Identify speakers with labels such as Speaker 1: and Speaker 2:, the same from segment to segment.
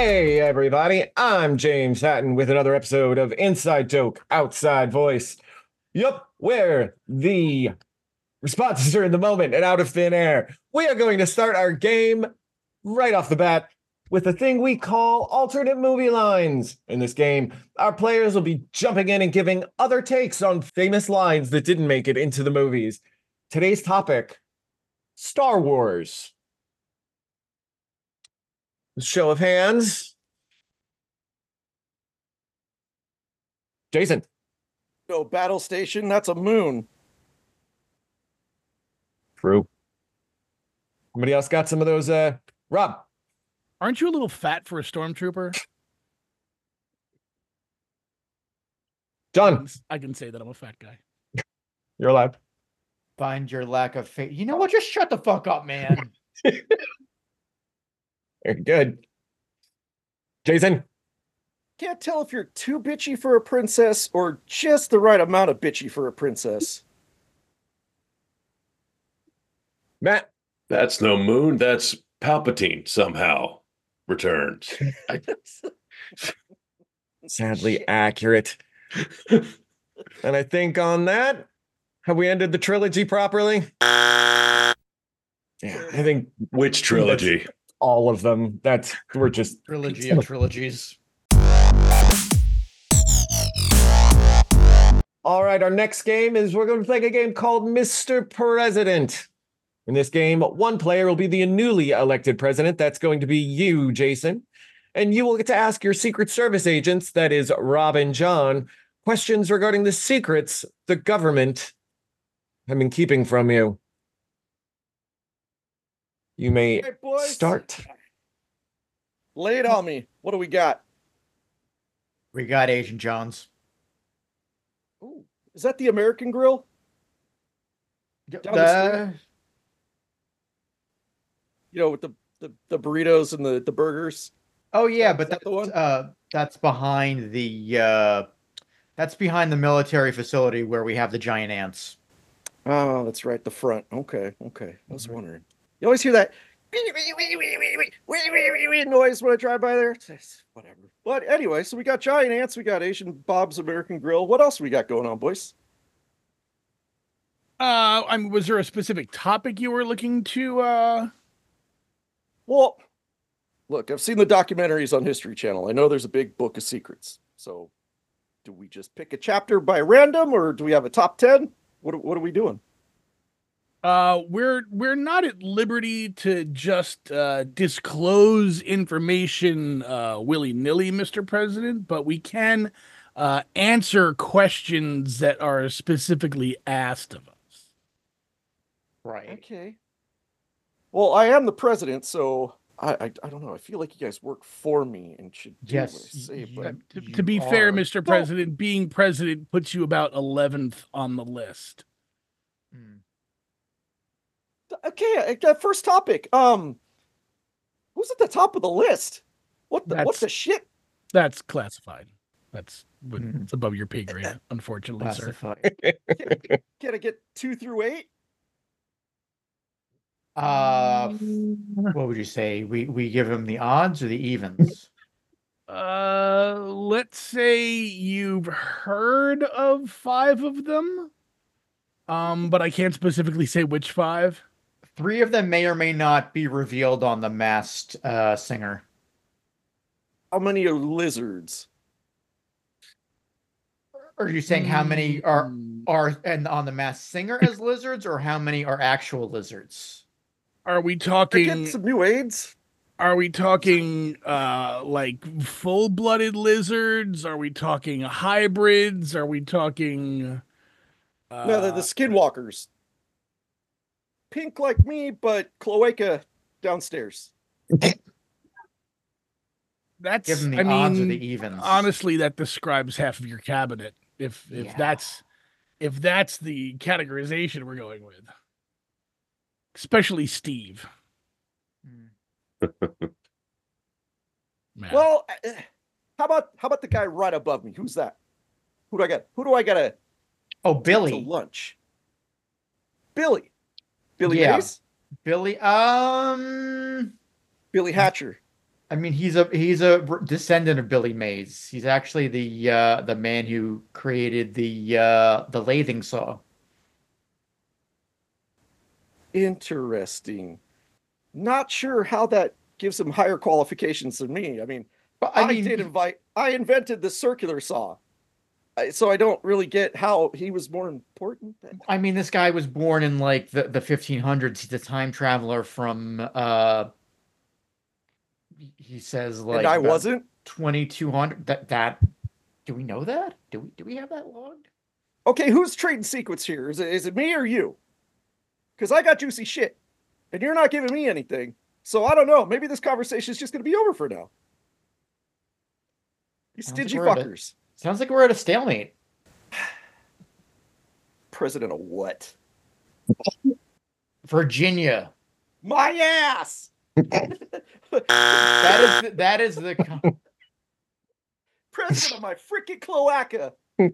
Speaker 1: Hey, everybody, I'm James Hatton with another episode of Inside Joke, Outside Voice. Yup, where the responses are in the moment and out of thin air. We are going to start our game right off the bat with a thing we call alternate movie lines. In this game, our players will be jumping in and giving other takes on famous lines that didn't make it into the movies. Today's topic, Star Wars. Show of hands. Jason.
Speaker 2: No, battle station, that's a moon.
Speaker 1: True. Somebody else got some of those? Rob.
Speaker 3: Aren't you a little fat for a stormtrooper?
Speaker 1: John.
Speaker 3: I can say that I'm a fat guy.
Speaker 1: You're allowed.
Speaker 4: Find your lack of faith. You know what? Just shut the fuck up, man.
Speaker 1: Very good. Jason.
Speaker 2: Can't tell if you're too bitchy for a princess or just the right amount of bitchy for a princess.
Speaker 1: Matt.
Speaker 5: That's no moon. That's Palpatine somehow returns.
Speaker 1: Sadly accurate. And I think on that, have we ended the trilogy properly? Yeah, I think
Speaker 5: Which trilogy?
Speaker 1: all of them. We're just
Speaker 4: Trilogy of trilogies.
Speaker 1: all right. Our next game is we're going to play a game called Mr. President. In this game, one player will be the newly elected president. That's going to be you, Jason. And you will get to ask your Secret Service agents, that is Rob and John, questions regarding the secrets the government have been keeping from you. You may
Speaker 2: Hey, boys.
Speaker 1: start.
Speaker 2: Lay it on me. What do we got?
Speaker 4: We got Agent Jones.
Speaker 2: Ooh, is that the American Grill? Down the street? You know, with the burritos and the burgers.
Speaker 4: Oh yeah,
Speaker 2: Is
Speaker 4: but
Speaker 2: that the one?
Speaker 4: that's behind the military facility where we have the giant ants.
Speaker 2: Oh, that's right, the front. Okay. I was wondering. You always hear that noise when I drive by there. It's whatever. But anyway, so we got giant ants, we got Asian Bob's American Grill. What else we got going on, boys?
Speaker 3: Was there a specific topic you were looking to
Speaker 2: Well, look, I've seen the documentaries on History Channel. I know there's a big book of secrets. So do we just pick a chapter by random or do we have a top 10? What are we doing?
Speaker 3: We're not at liberty to just disclose information willy-nilly, Mr. President, but we can answer questions that are specifically asked of us.
Speaker 4: Right.
Speaker 2: Okay. Well, I am the president, so I don't know. I feel like you guys work for me and should do what I say. But
Speaker 3: To be fair, Mr. President, being president puts you about 11th on the list.
Speaker 2: okay, first topic. Who's at the top of the list? What the shit?
Speaker 3: That's classified. That's it's above your pay grade, unfortunately, sir.
Speaker 2: Can I get 2 through 8?
Speaker 4: What would you say? We give him the odds or the evens?
Speaker 3: Let's say you've heard of 5 of them. But I can't specifically say which 5.
Speaker 4: 3 of them may or may not be revealed on The Masked Singer.
Speaker 2: How many are lizards?
Speaker 4: Are you saying how many are and on The Masked Singer as lizards, or how many are actual lizards?
Speaker 3: Are we
Speaker 2: Are
Speaker 3: talking
Speaker 2: getting some new aids?
Speaker 3: Are we talking like full-blooded lizards? Are we talking hybrids? Are we talking
Speaker 2: No, they're the skinwalkers. Pink like me, but cloaca downstairs.
Speaker 3: That's
Speaker 4: Give them the odds or the evens.
Speaker 3: Honestly, that describes half of your cabinet. If that's the categorization we're going with. Especially Steve. Man.
Speaker 2: Well, how about the guy right above me? Who's that? Who do I got? Who do I got to
Speaker 4: Oh,
Speaker 2: to
Speaker 4: Billy.
Speaker 2: lunch? Billy. Billy
Speaker 4: Yeah.
Speaker 2: Mays?
Speaker 4: Billy.
Speaker 2: Billy Hatcher.
Speaker 4: I mean, he's a descendant of Billy Mays. He's actually the man who created the lathing saw.
Speaker 2: Interesting. Not sure how that gives him higher qualifications than me. I mean,
Speaker 4: But
Speaker 2: I invented the circular saw. So I don't really get how he was more important.
Speaker 4: I mean, this guy was born in like the 1500s. He's a time traveler from he says like
Speaker 2: And I
Speaker 4: about
Speaker 2: wasn't.
Speaker 4: 2200. That do we know that? Do we have that logged?
Speaker 2: Okay, who's trading secrets here? Is it me or you? Because I got juicy shit, and you're not giving me anything. So I don't know. Maybe this conversation is just going to be over for now. You
Speaker 4: Sounds like
Speaker 2: stingy
Speaker 4: we're at a-
Speaker 2: fuckers.
Speaker 4: Sounds like we're at a stalemate.
Speaker 2: President of what?
Speaker 4: Virginia.
Speaker 2: My ass.
Speaker 4: That is the
Speaker 2: President of my freaking cloaca.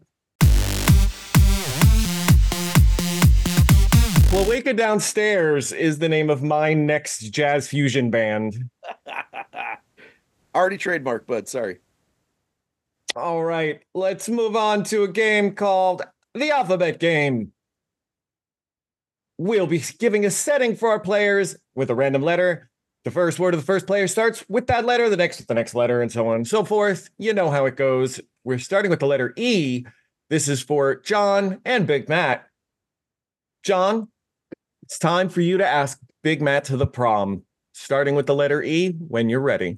Speaker 1: Cloaca Downstairs is the name of my next jazz fusion band.
Speaker 2: Already trademarked, bud. Sorry.
Speaker 1: All right, let's move on to a game called the Alphabet Game. We'll be giving a setting for our players with a random letter. The first word of the first player starts with that letter, the next with the next letter, and so on and so forth. You know how it goes. We're starting with the letter E. This is for John and Big Matt. John, it's time for you to ask Big Matt to the prom, starting with the letter E when you're ready.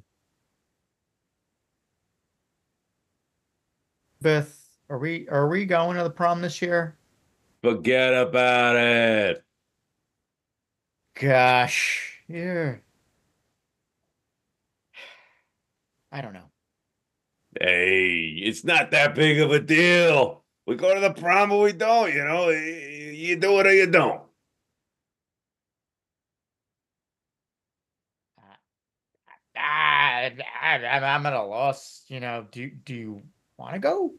Speaker 4: Beth. Are we going to the prom this year?
Speaker 5: Forget about it.
Speaker 4: Gosh, yeah. I don't know.
Speaker 5: Hey, it's not that big of a deal. We go to the prom or we don't, you know. You do it or you don't.
Speaker 4: I'm at a loss. You know, do you want to go?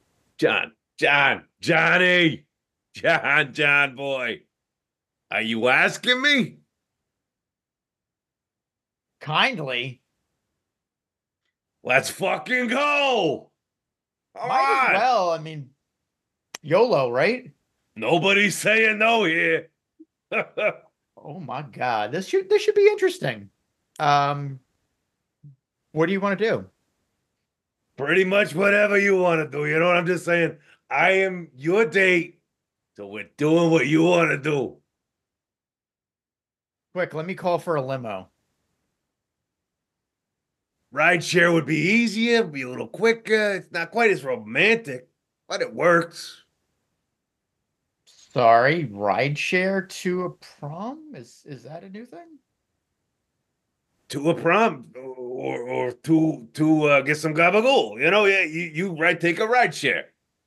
Speaker 5: Johnny, John boy. Are you asking me?
Speaker 4: Kindly.
Speaker 5: Let's fucking go. Come
Speaker 4: Might
Speaker 5: on.
Speaker 4: as well. I mean, YOLO, right?
Speaker 5: Nobody's saying no here.
Speaker 4: Oh my God, this should be interesting. What do you want to do?
Speaker 5: Pretty much whatever you want to do. You know what I'm just saying? I am your date, so we're doing what you want to do.
Speaker 4: Quick, let me call for a limo.
Speaker 5: Rideshare would be easier, be a little quicker. It's not quite as romantic, but it works.
Speaker 4: Sorry, rideshare to a prom? Is that a new thing?
Speaker 5: To a prom or to get some gabagool. You know, yeah, you take a rideshare.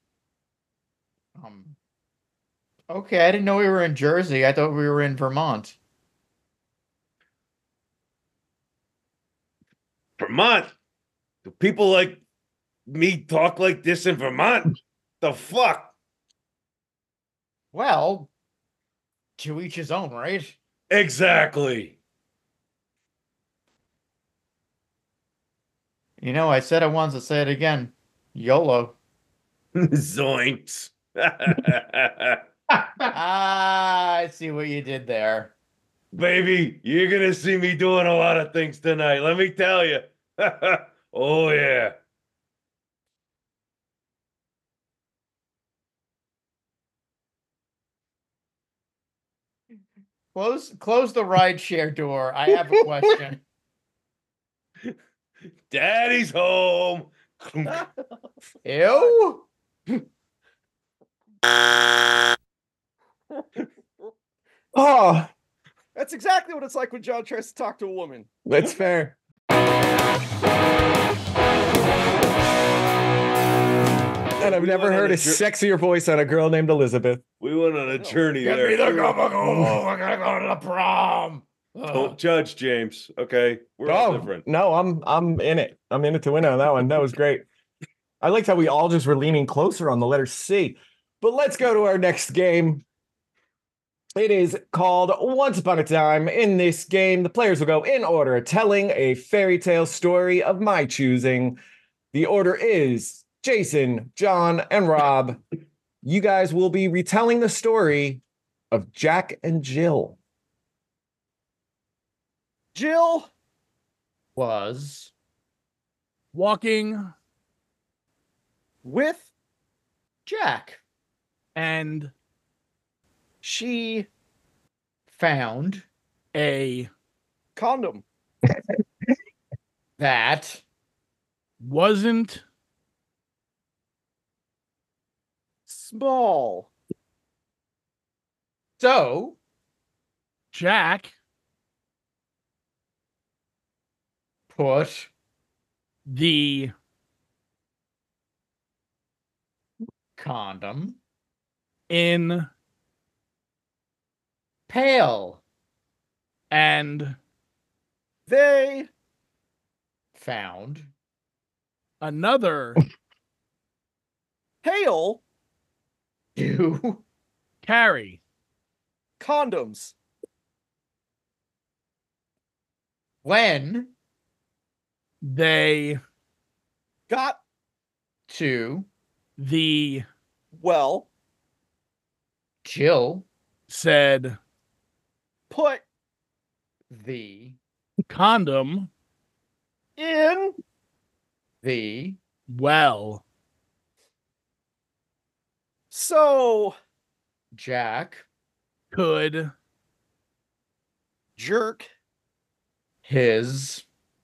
Speaker 4: Okay, I didn't know we were in Jersey. I thought we were in Vermont.
Speaker 5: Vermont? Do people like me talk like this in Vermont? The fuck?
Speaker 4: Well, to each his own, right?
Speaker 5: Exactly.
Speaker 4: You know, I said I wanted to say it again. YOLO.
Speaker 5: Zoinks.
Speaker 4: I see what you did there.
Speaker 5: Baby, you're gonna see me doing a lot of things tonight. Let me tell you. Oh yeah.
Speaker 4: Close the rideshare door. I have a question.
Speaker 5: Daddy's home.
Speaker 4: Ew.
Speaker 1: Oh,
Speaker 2: That's exactly what it's like when John tries to talk to a woman.
Speaker 1: that's fair. And I've never heard a sexier voice on a girl named Elizabeth.
Speaker 5: We went on a journey
Speaker 4: Get
Speaker 5: there.
Speaker 4: me the gabagool. We're gonna go to the prom.
Speaker 5: Don't judge, James. Okay, we're all different.
Speaker 1: No, I'm in it. I'm in it to win on that one. That was great. I liked how we all just were leaning closer on the letter C. But let's go to our next game. It is called Once Upon a Time. In this game, the players will go in order, telling a fairy tale story of my choosing. The order is Jason, John, and Rob. You guys will be retelling the story of Jack and Jill.
Speaker 2: Jill
Speaker 4: Was
Speaker 3: Walking
Speaker 2: with
Speaker 4: Jack
Speaker 3: and
Speaker 2: she
Speaker 4: found
Speaker 3: a
Speaker 2: condom
Speaker 4: that
Speaker 3: wasn't
Speaker 2: small.
Speaker 4: so
Speaker 3: Jack
Speaker 4: put
Speaker 3: the
Speaker 4: condom
Speaker 3: in
Speaker 4: pail
Speaker 3: and
Speaker 2: They
Speaker 4: found
Speaker 3: another
Speaker 2: hail
Speaker 4: to
Speaker 3: carry
Speaker 2: condoms
Speaker 4: when
Speaker 3: they
Speaker 2: got
Speaker 4: to
Speaker 3: the
Speaker 2: well
Speaker 4: Jill
Speaker 3: said
Speaker 2: put
Speaker 4: the
Speaker 3: condom
Speaker 2: in
Speaker 4: the
Speaker 3: well
Speaker 2: so
Speaker 4: Jack
Speaker 3: could
Speaker 2: jerk
Speaker 4: his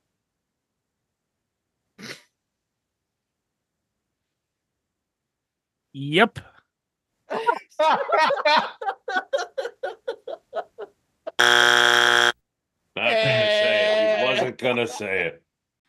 Speaker 3: yep
Speaker 5: Not gonna say it. He wasn't gonna say it.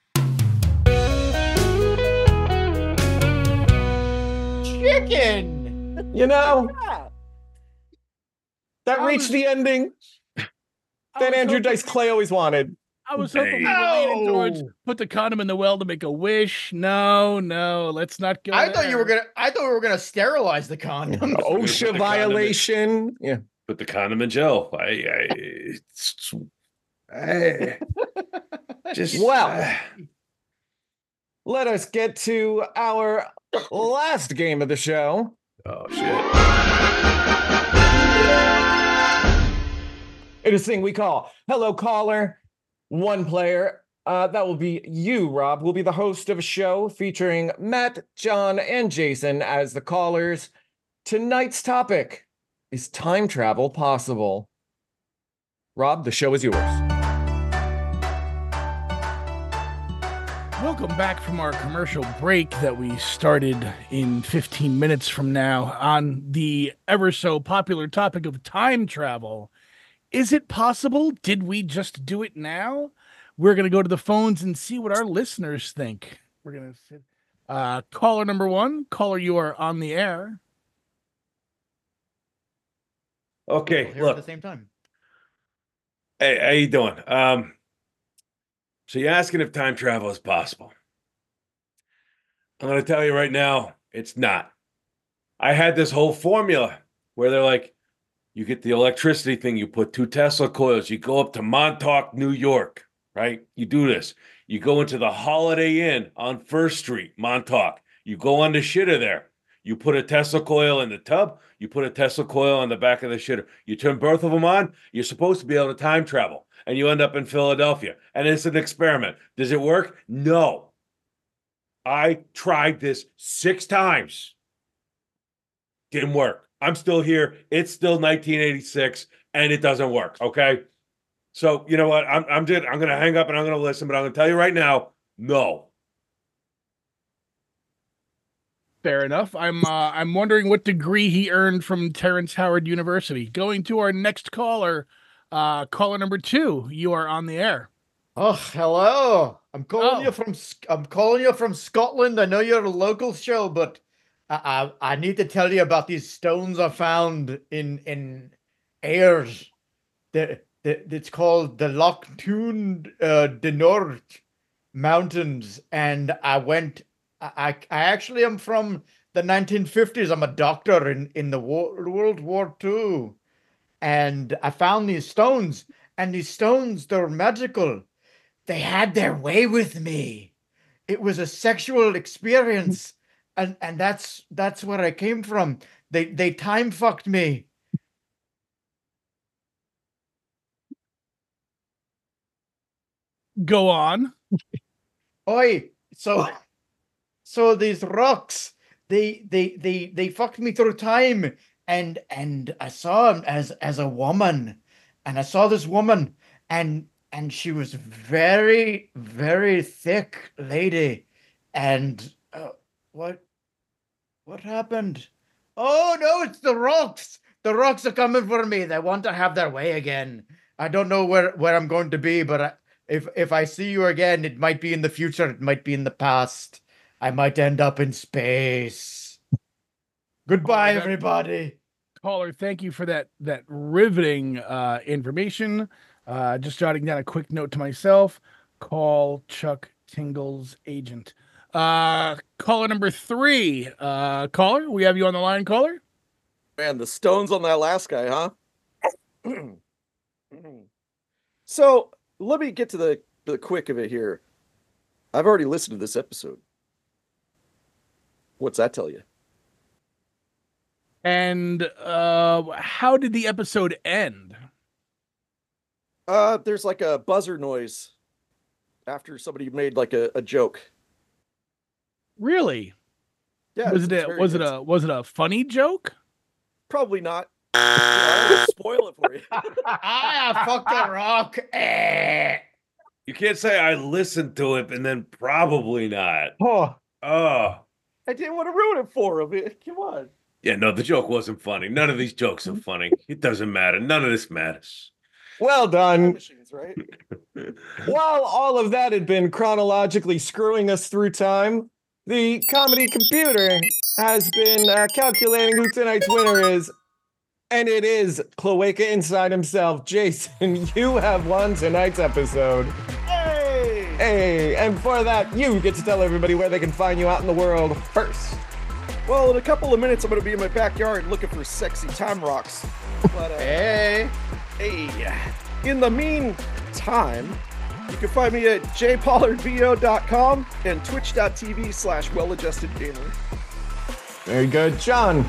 Speaker 4: chicken.
Speaker 1: You know,
Speaker 2: yeah.
Speaker 1: that
Speaker 3: I
Speaker 1: reached
Speaker 3: was-
Speaker 1: the ending
Speaker 3: I
Speaker 1: that
Speaker 3: was
Speaker 1: Andrew
Speaker 3: hoping-
Speaker 1: Dice Clay always wanted.
Speaker 3: I was hoping we were
Speaker 5: Hey.
Speaker 3: leaning towards
Speaker 4: No.
Speaker 3: put the condom in the well to make a wish. No, let's not go.
Speaker 4: I thought you were
Speaker 3: there.
Speaker 4: gonna. I thought we were gonna sterilize the condom.
Speaker 5: put
Speaker 1: OSHA
Speaker 5: the condom in.
Speaker 1: violation. Yeah.
Speaker 5: Put the condom in Jill. I just
Speaker 1: Well. Let us get to our last game of the show.
Speaker 5: oh shit.
Speaker 1: It is a thing we call Hello Caller. One player, that will be you, Rob, will be the host of a show featuring Matt, John, and Jason as the callers. Tonight's topic is time travel possible? Rob, the show is yours.
Speaker 3: Welcome back from our commercial break that we started in 15 minutes from now on the ever so popular topic of time travel. Is it possible? Did we just do it now? We're going to go to the phones and see what our listeners think. We're going to sit. Caller number one. Caller, you are on the air.
Speaker 5: Okay,
Speaker 4: Here at the
Speaker 5: look.
Speaker 4: same time.
Speaker 5: Hey, how you doing? So you're asking if time travel is possible. I'm gonna tell you right now, it's not. I had this whole formula where they're like, you get the electricity thing, you put 2 Tesla coils, you go up to Montauk, New York, right? You do this. You go into the Holiday Inn on First Street, Montauk. You go on the shitter there. You put a Tesla coil in the tub. You put a Tesla coil on the back of the shitter. You turn both of them on. You're supposed to be able to time travel. And you end up in Philadelphia. And it's an experiment. Does it work? No. I tried this 6 times. Didn't work. I'm still here. It's still 1986, and it doesn't work. Okay. So you know what? I'm going to hang up and I'm going to listen, but I'm going to tell you right now, no.
Speaker 3: Fair enough. I'm wondering what degree he earned from Terrence Howard University. Going to our next caller, caller number 2. You are on the air.
Speaker 4: Oh, hello. I'm calling
Speaker 3: Oh.
Speaker 4: I'm calling you from Scotland. I know you're a local show, but I need to tell you about these stones I found in Ayers. It's called the Loch Tune de Nord Mountains, and I actually am from the 1950s. I'm a doctor in the World War II, and I found these stones, and these stones, they're magical. They had their way with me. It was a sexual experience, and that's where I came from. They time fucked me.
Speaker 3: Go on.
Speaker 4: Oi, so these rocks, they fucked me through time, and I saw him as a woman, and I saw this woman, and she was very, very thick lady, and what happened? Oh no, it's the rocks. The rocks are coming for me. They want to have their way again. I don't know where I'm going to be, but if I see you again, it might be in the future. It might be in the past. I might end up in space. Goodbye, everybody.
Speaker 3: Caller, thank you for that riveting information. Just jotting down a quick note to myself. Call Chuck Tingle's agent. Caller number 3. Caller, we have you on the line, caller.
Speaker 2: Man, the stones on that last guy, huh? So let me get to the quick of it here. I've already listened to this episode. What's that tell you?
Speaker 3: And how did the episode end?
Speaker 2: There's like a buzzer noise after somebody made like a joke.
Speaker 3: Really?
Speaker 2: Yeah.
Speaker 3: Was it a funny joke?
Speaker 2: Probably not. I'll spoil it for you.
Speaker 4: Ah, fuck the rock.
Speaker 5: You can't say I listened to it and then probably not.
Speaker 1: Oh,
Speaker 5: Oh.
Speaker 2: I didn't want to ruin it for him. Come on.
Speaker 5: Yeah, no, the joke wasn't funny. None of these jokes are funny. It doesn't matter. None of this matters.
Speaker 1: well done.
Speaker 2: Machines, right?
Speaker 1: While all of that had been chronologically screwing us through time, the comedy computer has been calculating who tonight's winner is. And it is Cloaca Inside himself. Jason, you have won tonight's episode.
Speaker 2: Hey!
Speaker 1: Hey, and for that, you get to tell everybody where they can find you out in the world first.
Speaker 2: Well, in a couple of minutes, I'm going to be in my backyard looking for sexy time rocks. But,
Speaker 4: Hey.
Speaker 2: hey, in the meantime, you can find me at jpollardvo.com and twitch.tv/welladjustedgamer.
Speaker 1: Very good, John.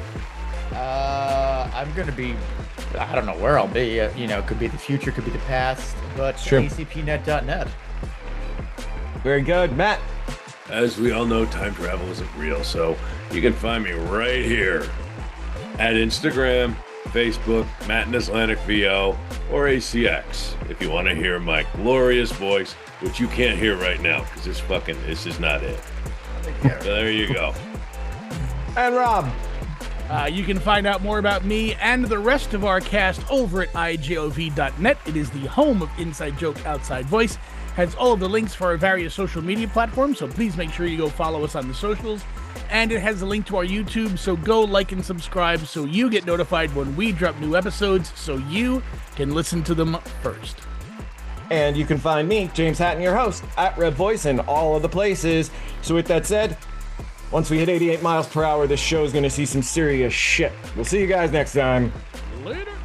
Speaker 4: I'm gonna be. I don't know where I'll be. Could be the future, could be the past, but
Speaker 1: Sure.
Speaker 4: acpnet.net.
Speaker 1: Very good, Matt.
Speaker 5: As we all know, time travel isn't real, so you can find me right here at Instagram, Facebook, Matt and Islamic VO, or ACX if you want to hear my glorious voice, which you can't hear right now because this is not it. So there you go.
Speaker 1: And Rob.
Speaker 3: You can find out more about me and the rest of our cast over at IJOV.net. It is the home of Inside Joke Outside Voice. Has all of the links for our various social media platforms, so please make sure you go follow us on the socials. And it has a link to our YouTube, so go like and subscribe so you get notified when we drop new episodes so you can listen to them first.
Speaker 1: And you can find me, James Hatton, your host, at Red Voice in all of the places. So with that said, once we hit 88 miles per hour, this show is going to see some serious shit. We'll see you guys next time.
Speaker 3: Later.